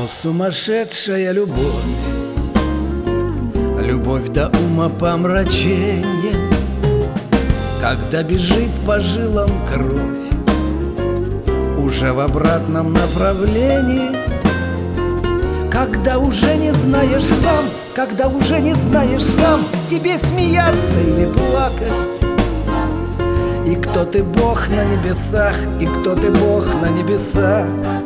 Сумасшедшая любовь, любовь до умопомрачения, когда бежит по жилам кровь уже в обратном направлении, когда уже не знаешь сам, когда уже не знаешь сам, тебе смеяться или плакать. И кто ты, Бог на небесах, и кто ты, Бог на небесах,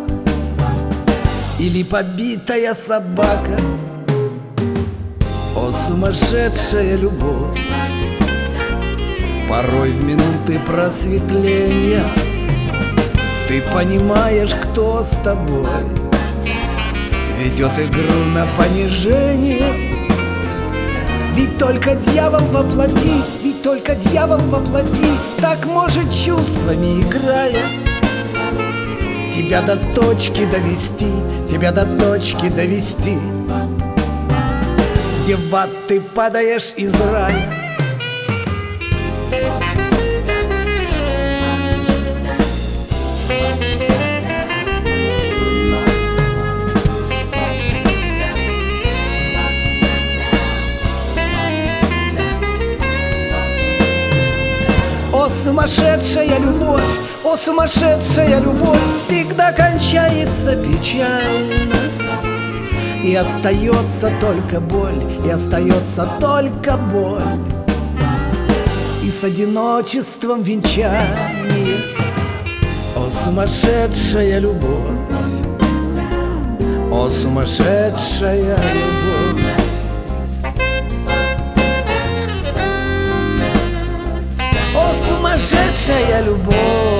или побитая собака. О, сумасшедшая любовь, порой в минуты просветления ты понимаешь, кто с тобой ведет игру на понижение. Ведь только дьявол воплоти, ведь только дьявол воплоти так может чувствами играя тебя до точки довести, тебя до точки довести, где в ад ты падаешь из рая. О, сумасшедшая любовь, о, сумасшедшая любовь всегда кончается печально. И остается только боль, и остается только боль, и с одиночеством венчание. О, сумасшедшая любовь, о, сумасшедшая любовь. О, сумасшедшая любовь.